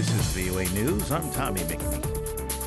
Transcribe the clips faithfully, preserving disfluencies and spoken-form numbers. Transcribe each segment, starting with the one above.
This is V O A News. I'm Tommy McNeil.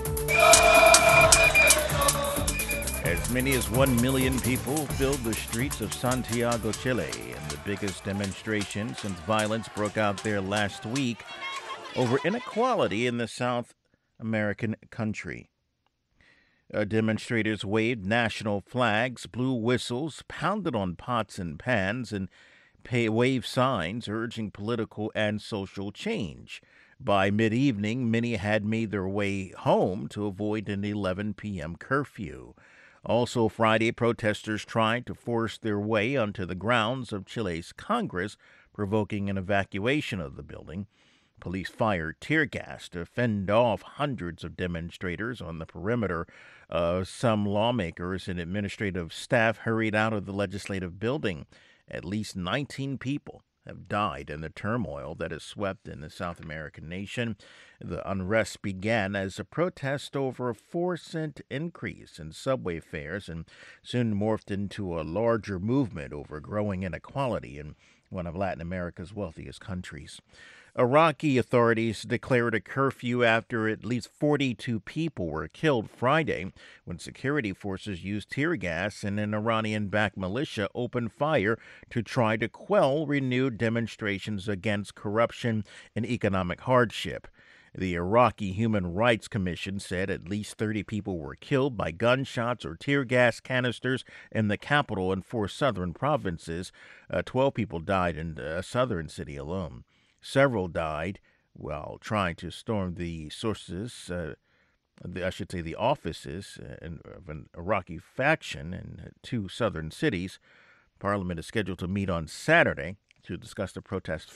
As many as one million people filled the streets of Santiago, Chile, in the biggest demonstration since violence broke out there last week over inequality in the South American country. Uh, demonstrators waved national flags, blew whistles, pounded on pots and pans, and pay- waved signs urging political and social change. By mid-evening, many had made their way home to avoid an eleven p.m. curfew. Also Friday, protesters tried to force their way onto the grounds of Chile's Congress, provoking an evacuation of the building. Police fired tear gas to fend off hundreds of demonstrators on the perimeter. Uh, some lawmakers and administrative staff hurried out of the legislative building. At least nineteen people have died in the turmoil that has swept in the South American nation. The unrest began as a protest over a four cent increase in subway fares and soon morphed into a larger movement over growing inequality in one of Latin America's wealthiest countries. Iraqi authorities declared a curfew after at least forty-two people were killed Friday when security forces used tear gas and an Iranian-backed militia opened fire to try to quell renewed demonstrations against corruption and economic hardship. The Iraqi Human Rights Commission said at least thirty people were killed by gunshots or tear gas canisters in the capital and four southern provinces. Uh, Twelve people died in a southern city alone. Several died while trying to storm the sources, uh, the, I should say the offices uh, of an Iraqi faction in two southern cities. Parliament is scheduled to meet on Saturday to discuss the protest